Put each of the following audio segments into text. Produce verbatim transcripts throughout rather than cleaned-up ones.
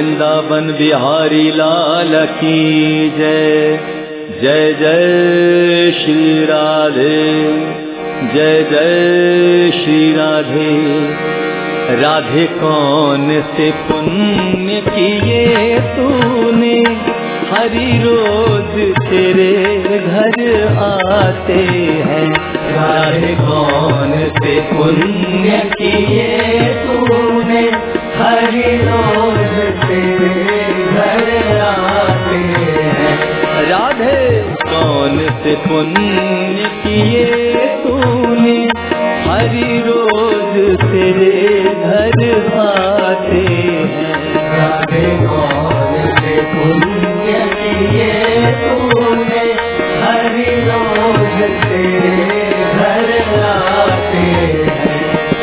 वृंदावन बिहारी लाल की जय। जय जय श्री राधे, जय जय श्री राधे। राधे कौन से पुण्य किए तूने, हरि रोज तेरे घर आते हैं। राधे कौन से पुण्य किए तूने, हरि रोज तेरे घर आते हैं। राधे कौन से पुण्य किए तूने, हरि रोज तेरे घर आते हैं। राधे कौन से पुण्य किए तूने, हरि रोज तेरे घर आते हैं।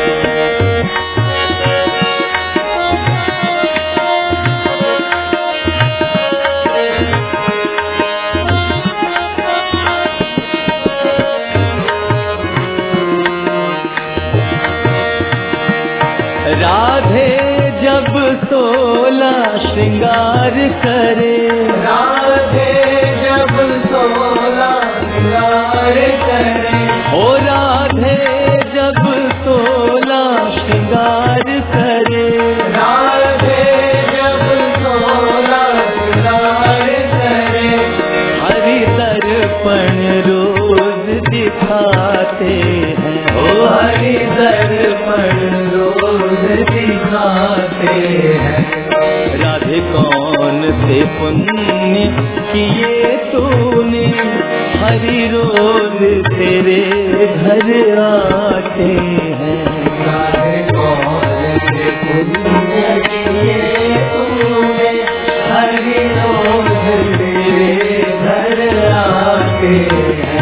राधे जब सोला श्रृंगार करे, राधे जब सोला श्रृंगार करे, हो राधे जब सोला श्रृंगार करे, राधे जब सोला श्रृंगार करे। हरि दर्पण रोज दिखाते हैं, हो हरि दर्पण रोज दिखाते हैं। राधे कौन से पुण्य किए तूने, हरि रोज तेरे घर आते हैं। राधे कौन से पुण्य किए तूने, हरि रोज तेरे घर आते हैं।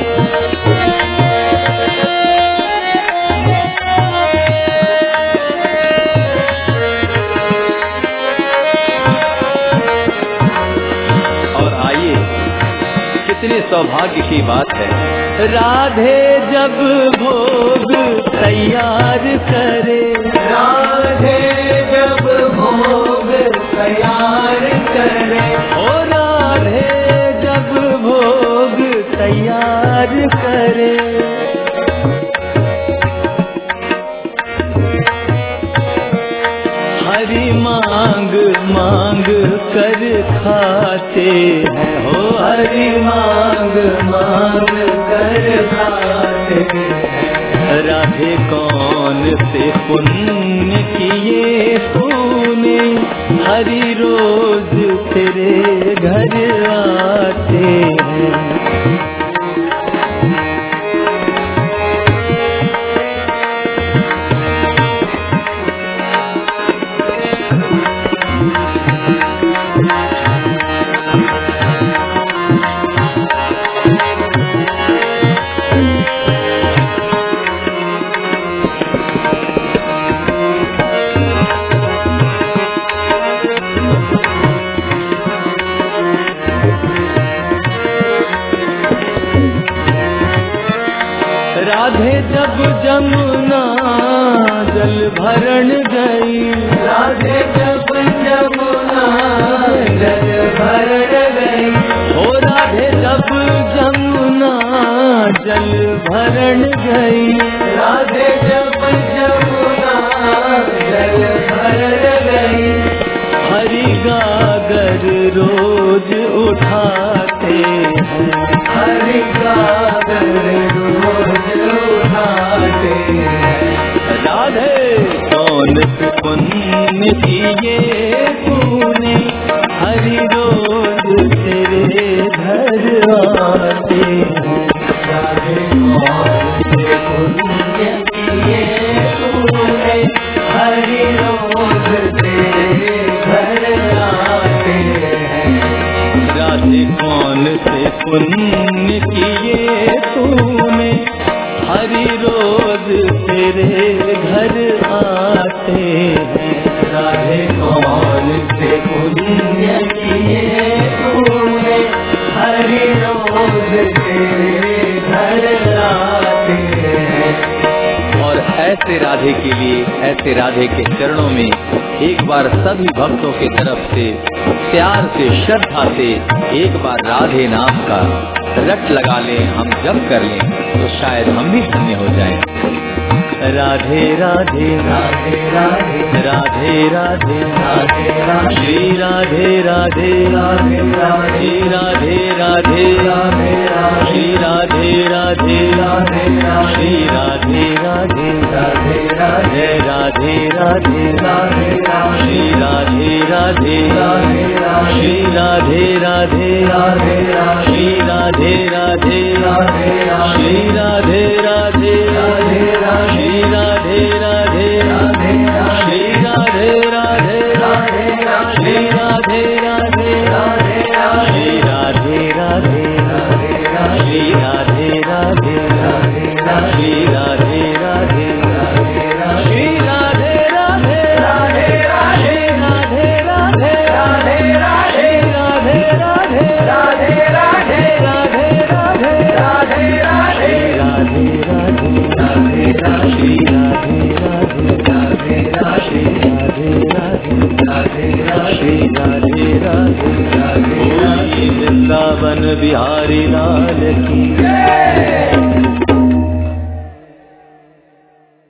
कितने सौभाग्य की बात है। राधे जब भोग तैयार करे, राधे जब भोग तैयार करे, ओ राधे जब भोग तैयार करे। हरि मांग मांग कर खाते हैं, हो हरि मांग मांग कर खाते हैं। राधे कौन से पुण्य किए तूने, हरि रोज तेरे घर आते हैं। राधे जब जमुना जल भरण गई, राधे जब जमुना जल भरण गई, हो राधे जब जमुना जल भरण गई, राधे जब जमुना जल भरण गई। हरि गागर रोज उठाते हैं, हरि गागर रोज उठाते हैं। राधे कौन से पुण्य किए तूने, हरि रोज तेरे घर आते हैं। राधे कौन से पुण्य किए तूने, हरि रोज तेरे घर आते हैं। राधे कौन से पुण्य किए तूने, हरि रोज तेरे घर आते हैं। राधे कौन से पुण्य किए तूने, हरि रोज तेरे घर आते हैं। और ऐसे राधे के लिए, ऐसे राधे के चरणों में एक बार सभी भक्तों के तरफ से प्यार से श्रद्धा से एक बार राधे नाम का रट लगा लें, हम जप कर लें तो शायद हम भी धन्य हो जाएं। राधे राधे राधे राधे राधे राधे राधे राधे श्री राधे राधे राधे राधे राधे राधे राधे श्री राधे राधे राधे श्री राधे राधे राधे राधे राधे राधे राधे श्री राधे राधे राधे श्री राधे राधे राधे श्री राधे राधे राधे श्री राधे राधे राधे श्री राधे राधे राधे श्री राधे राधे राधे श्री राधे राधे राधे श्री राधे राधे राधे श्री राधे राधे राधे श्री राधे राधे राधे श्री राधे राधे राधे श्री राधे राधे राधे श्री राधे राधे राधे राधे राधे राधे राधे राधे राधे राधे श्री राधे राधे राधे राधे राधे राधे श्री राधे राधे राधे वृंदावन बिहारी लाल की